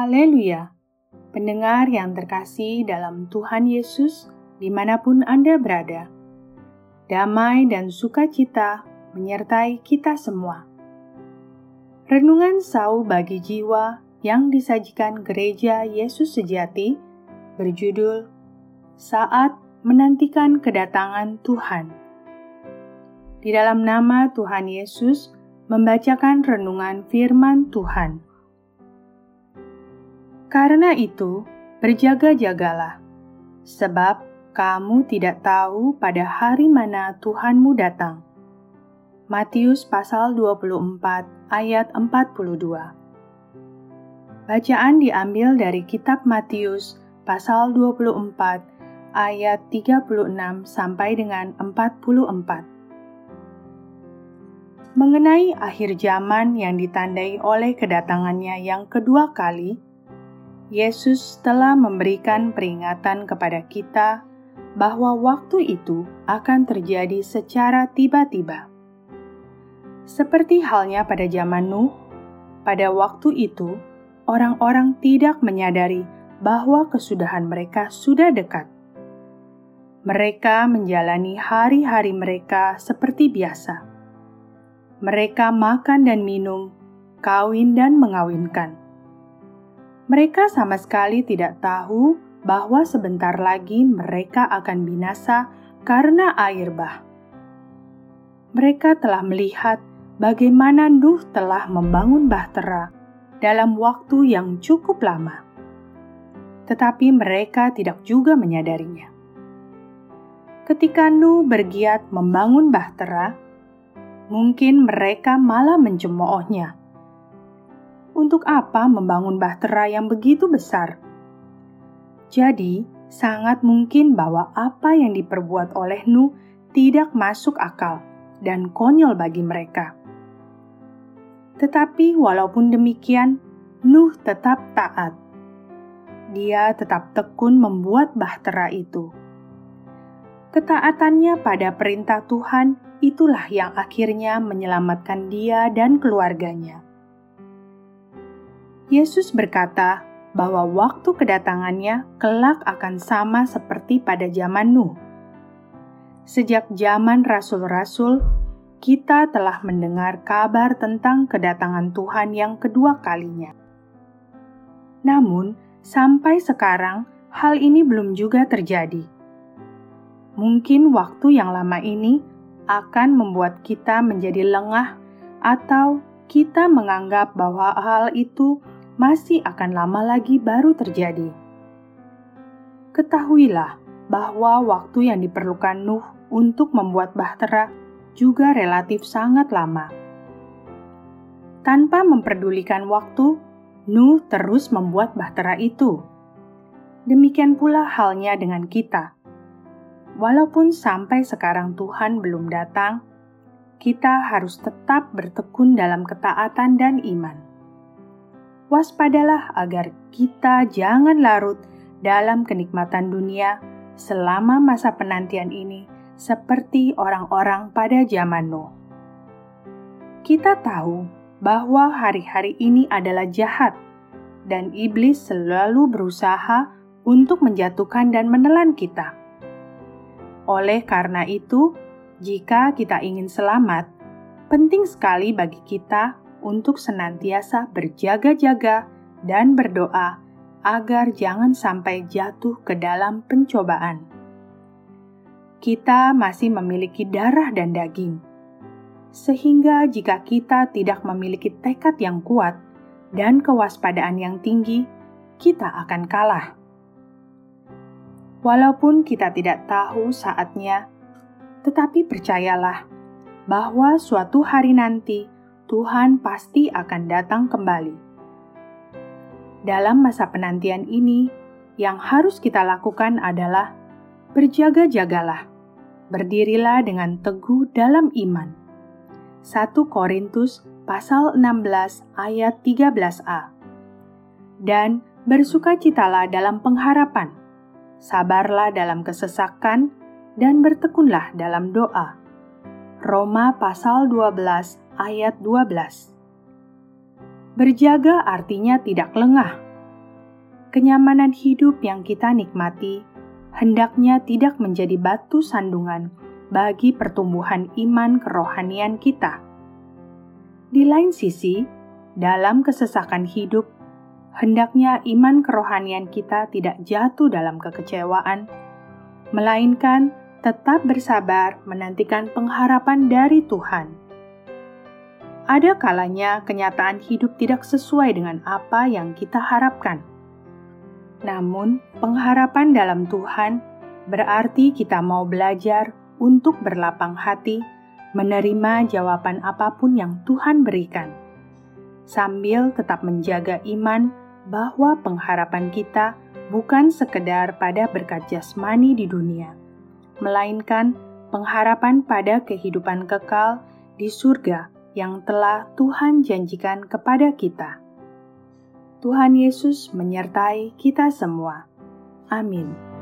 Haleluya! Pendengar yang terkasih dalam Tuhan Yesus, dimanapun Anda berada, damai dan sukacita menyertai kita semua. Renungan Sau bagi jiwa yang disajikan Gereja Yesus Sejati berjudul Saat Menantikan Kedatangan Tuhan. Di dalam nama Tuhan Yesus, membacakan renungan firman Tuhan. Karena itu, berjaga-jagalah, sebab kamu tidak tahu pada hari mana Tuhanmu datang. Matius pasal 24 ayat 42. Bacaan diambil dari kitab Matius pasal 24 ayat 36 sampai dengan 44. Mengenai akhir zaman yang ditandai oleh kedatangannya yang kedua kali, Yesus telah memberikan peringatan kepada kita bahwa waktu itu akan terjadi secara tiba-tiba. Seperti halnya pada zaman Nuh, pada waktu itu orang-orang tidak menyadari bahwa kesudahan mereka sudah dekat. Mereka menjalani hari-hari mereka seperti biasa. Mereka makan dan minum, kawin dan mengawinkan. Mereka sama sekali tidak tahu bahwa sebentar lagi mereka akan binasa karena air bah. Mereka telah melihat bagaimana Nuh telah membangun bahtera dalam waktu yang cukup lama. Tetapi mereka tidak juga menyadarinya. Ketika Nuh bergiat membangun bahtera, mungkin mereka malah mencemoohnya. Untuk apa membangun bahtera yang begitu besar? Jadi, sangat mungkin bahwa apa yang diperbuat oleh Nuh tidak masuk akal dan konyol bagi mereka. Tetapi walaupun demikian, Nuh tetap taat. Dia tetap tekun membuat bahtera itu. Ketaatannya pada perintah Tuhan itulah yang akhirnya menyelamatkan dia dan keluarganya. Yesus berkata bahwa waktu kedatangannya kelak akan sama seperti pada zaman Nuh. Sejak zaman rasul-rasul, kita telah mendengar kabar tentang kedatangan Tuhan yang kedua kalinya. Namun, sampai sekarang hal ini belum juga terjadi. Mungkin waktu yang lama ini akan membuat kita menjadi lengah atau kita menganggap bahwa hal itu masih akan lama lagi baru terjadi. Ketahuilah bahwa waktu yang diperlukan Nuh untuk membuat bahtera juga relatif sangat lama. Tanpa memperdulikan waktu, Nuh terus membuat bahtera itu. Demikian pula halnya dengan kita. Walaupun sampai sekarang Tuhan belum datang, kita harus tetap bertekun dalam ketaatan dan iman. Waspadalah agar kita jangan larut dalam kenikmatan dunia selama masa penantian ini seperti orang-orang pada zaman Nuh. Kita tahu bahwa hari-hari ini adalah jahat dan iblis selalu berusaha untuk menjatuhkan dan menelan kita. Oleh karena itu, jika kita ingin selamat, penting sekali bagi kita untuk senantiasa berjaga-jaga dan berdoa agar jangan sampai jatuh ke dalam pencobaan. Kita masih memiliki darah dan daging, sehingga jika kita tidak memiliki tekad yang kuat dan kewaspadaan yang tinggi, kita akan kalah. Walaupun kita tidak tahu saatnya, tetapi percayalah bahwa suatu hari nanti Tuhan pasti akan datang kembali. Dalam masa penantian ini, yang harus kita lakukan adalah berjaga-jagalah, berdirilah dengan teguh dalam iman. 1 Korintus pasal 16 ayat 13a. Dan bersukacitalah dalam pengharapan, sabarlah dalam kesesakan, dan bertekunlah dalam doa. Roma pasal 12 ayat 12. Berjaga artinya tidak lengah, kenyamanan hidup yang kita nikmati hendaknya tidak menjadi batu sandungan bagi pertumbuhan iman kerohanian kita. Di lain sisi, dalam kesesakan hidup, hendaknya iman kerohanian kita tidak jatuh dalam kekecewaan, melainkan tetap bersabar menantikan pengharapan dari Tuhan. Ada kalanya kenyataan hidup tidak sesuai dengan apa yang kita harapkan. Namun, pengharapan dalam Tuhan berarti kita mau belajar untuk berlapang hati, menerima jawaban apapun yang Tuhan berikan, sambil tetap menjaga iman bahwa pengharapan kita bukan sekedar pada berkat jasmani di dunia, melainkan pengharapan pada kehidupan kekal di surga yang telah Tuhan janjikan kepada kita. Tuhan Yesus menyertai kita semua. Amin.